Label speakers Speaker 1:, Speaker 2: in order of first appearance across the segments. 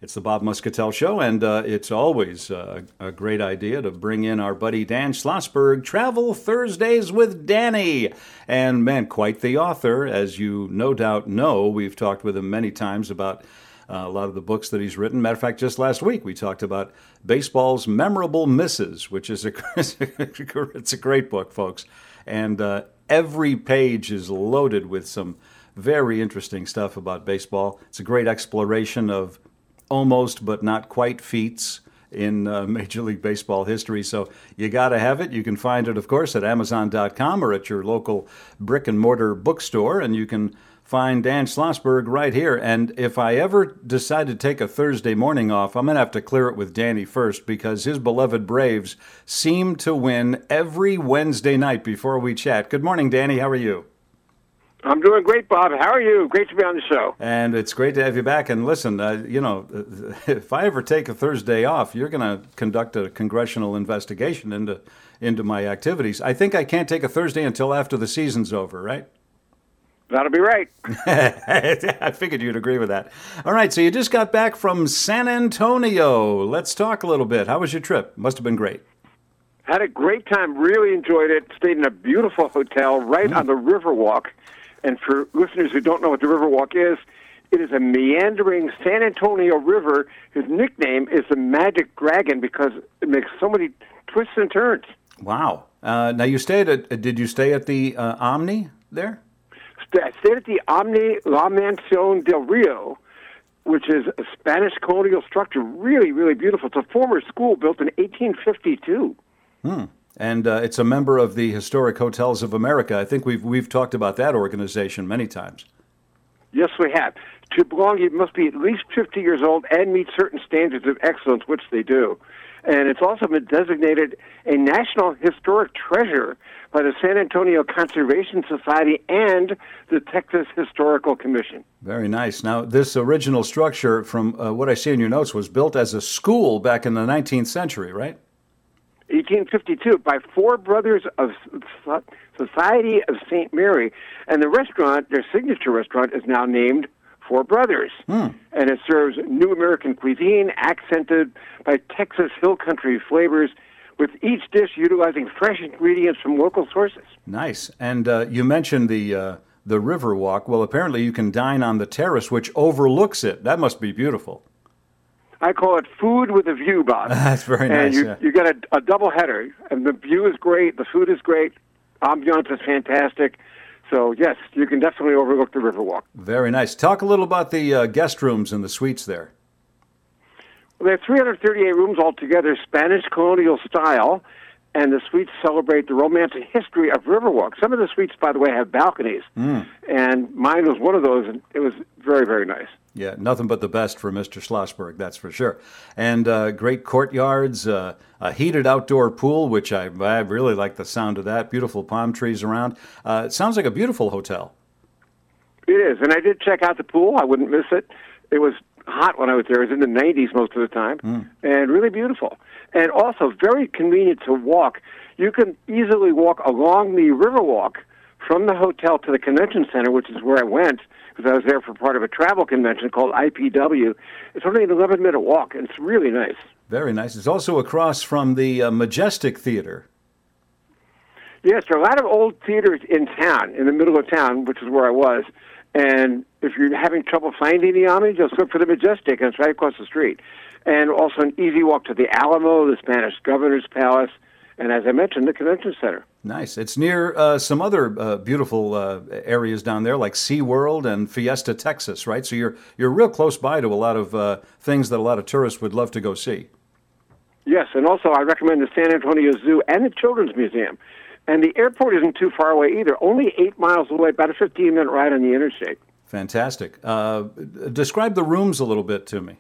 Speaker 1: It's the Bob Muscatel Show, and it's always a great idea to bring in our buddy Dan Schlossberg, Travel Thursdays with Danny. And man, quite the author, as you no doubt know. We've talked with him many times about a lot of the books that he's written. Matter of fact, just last week we talked about baseball's memorable misses, which is it's a great book, folks. And every page is loaded with some very interesting stuff about baseball. It's a great exploration of almost but not quite feats in Major League Baseball history. So you got to have it. You can find it, of course, at Amazon.com or at your local brick and mortar bookstore. And you can find Dan Schlossberg right here. And if I ever decide to take a Thursday morning off, I'm going to have to clear it with Danny first, because his beloved Braves seem to win every Wednesday night before we chat. Good morning, Danny. How are you?
Speaker 2: I'm doing great, Bob. How are you? Great to be on the show.
Speaker 1: And it's great to have you back. And listen, if I ever take a Thursday off, you're going to conduct a congressional investigation into my activities. I think I can't take a Thursday until after the season's over, right?
Speaker 2: That'll be right.
Speaker 1: I figured you'd agree with that. All right, so you just got back from San Antonio. Let's talk a little bit. How was your trip? Must have been great.
Speaker 2: Had a great time. Really enjoyed it. Stayed in a beautiful hotel right on the Riverwalk. And for listeners who don't know what the Riverwalk is, it is a meandering San Antonio River. His nickname is the Magic Dragon because it makes so many twists and turns.
Speaker 1: Wow. Now, did you stay at the Omni there?
Speaker 2: I stayed at the Omni La Mansión del Rio, which is a Spanish colonial structure. Really, really beautiful. It's a former school built in 1852.
Speaker 1: And it's a member of the Historic Hotels of America. I think we've talked about that organization many times.
Speaker 2: Yes, we have. To belong, you must be at least 50 years old and meet certain standards of excellence, which they do. And it's also been designated a National Historic Treasure by the San Antonio Conservation Society and the Texas Historical Commission.
Speaker 1: Very nice. Now, this original structure, from what I see in your notes, was built as a school back in the 19th century, right?
Speaker 2: 1852 by four brothers of Society of St. Mary. And the restaurant, their signature restaurant, is now named Four Brothers. And it serves new American cuisine accented by Texas Hill Country flavors, with each dish utilizing fresh ingredients from local sources.
Speaker 1: Nice. And you mentioned the Riverwalk. Well, apparently you can dine on the terrace, which overlooks it. That must be beautiful.
Speaker 2: I call it food with a view, Bob.
Speaker 1: That's very nice.
Speaker 2: And you get a double header, and the view is great, the food is great, ambiance is fantastic. So, yes, you can definitely overlook the Riverwalk.
Speaker 1: Very nice. Talk a little about the guest rooms and the suites there.
Speaker 2: Well, there are 338 rooms altogether, Spanish colonial style, and the suites celebrate the romance and history of Riverwalk. Some of the suites, by the way, have balconies, and mine was one of those, and it was very, very nice.
Speaker 1: Yeah, nothing but the best for Mr. Schlossberg, that's for sure. And great courtyards, a heated outdoor pool, which I really like the sound of that. Beautiful palm trees around. It sounds like a beautiful hotel.
Speaker 2: It is, and I did check out the pool. I wouldn't miss it. It was hot when I was there. It was in the 90s most of the time, and really beautiful. And also very convenient to walk. You can easily walk along the Riverwalk from the hotel to the convention center, which is where I went, because I was there for part of a travel convention called IPW. It's only an 11-minute walk, and it's really nice.
Speaker 1: Very nice. It's also across from the Majestic Theater.
Speaker 2: Yes, there are a lot of old theaters in town, in the middle of town, which is where I was. And if you're having trouble finding the Omni, just look for the Majestic, and it's right across the street. And also an easy walk to the Alamo, the Spanish Governor's Palace, and as I mentioned, the Convention Center.
Speaker 1: Nice. It's near some other beautiful areas down there, like SeaWorld and Fiesta, Texas, right? So you're real close by to a lot of things that a lot of tourists would love to go see.
Speaker 2: Yes, and also I recommend the San Antonio Zoo and the Children's Museum. And the airport isn't too far away either, only 8 miles away, about a 15-minute ride on the interstate.
Speaker 1: Fantastic. Describe the rooms a little bit to me.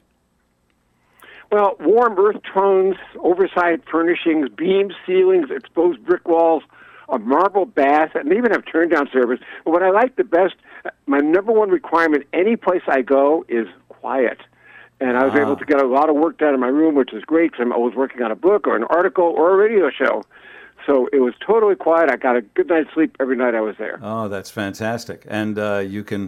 Speaker 2: Well, warm earth tones, oversized furnishings, beam ceilings, exposed brick walls, a marble bath, and they even have turn-down service. But what I like the best, my number one requirement any place I go is quiet. And I was able to get a lot of work done in my room, which is great because I'm always working on a book or an article or a radio show. So it was totally quiet. I got a good night's sleep every night I was there.
Speaker 1: Oh, that's fantastic. And you can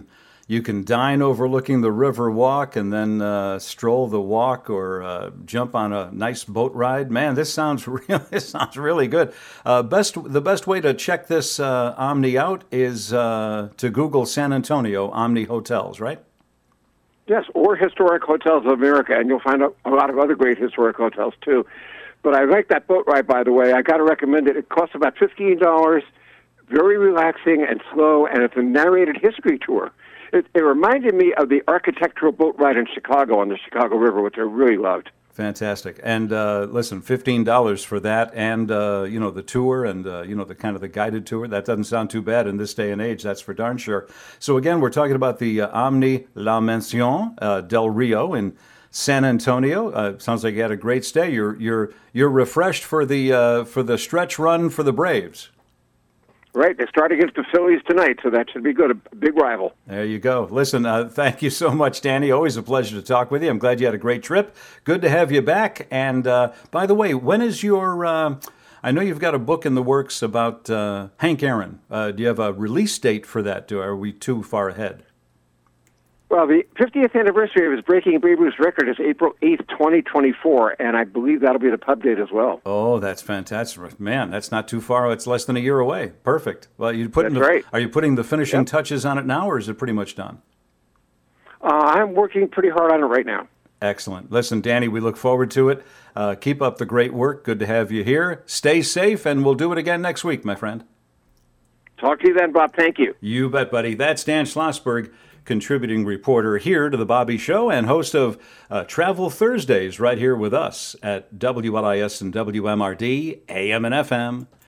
Speaker 1: You can dine overlooking the river walk and then stroll the walk or jump on a nice boat ride. Man, this sounds this sounds really good. The best way to check this Omni out is to Google San Antonio Omni Hotels, right?
Speaker 2: Yes, or Historic Hotels of America, and you'll find a lot of other great historic hotels, too. But I like that boat ride, by the way. I got to recommend it. It costs about $15, very relaxing and slow, and it's a narrated history tour. It reminded me of the architectural boat ride in Chicago on the Chicago River, which I really loved.
Speaker 1: Fantastic. And listen, $15 for that, and the tour, and the kind of the guided tour. That doesn't sound too bad in this day and age. That's for darn sure. So again, we're talking about the Omni La Mansion del Rio in San Antonio. Sounds like you had a great stay. You're refreshed for the stretch run for the Braves.
Speaker 2: Right, they start against the Phillies tonight, so that should be good. A big rival.
Speaker 1: There you go. Listen, thank you so much, Danny. Always a pleasure to talk with you. I'm glad you had a great trip. Good to have you back. And by the way, when is your... I know you've got a book in the works about Hank Aaron. Do you have a release date for that? Are we too far ahead?
Speaker 2: Well, the 50th anniversary of his breaking Babe Ruth's record is April 8th, 2024, and I believe that'll be the pub date as well.
Speaker 1: Oh, that's fantastic. Man, that's not too far. It's less than a year away. Perfect. Well,
Speaker 2: right.
Speaker 1: Are you putting the finishing touches on it now, or is it pretty much done?
Speaker 2: I'm working pretty hard on it right now.
Speaker 1: Excellent. Listen, Danny, we look forward to it. Keep up the great work. Good to have you here. Stay safe, and we'll do it again next week, my friend.
Speaker 2: Talk to you then, Bob. Thank you.
Speaker 1: You bet, buddy. That's Dan Schlossberg, contributing reporter here to The Bobby Show and host of Travel Thursdays right here with us at WLIS and WMRD, AM and FM.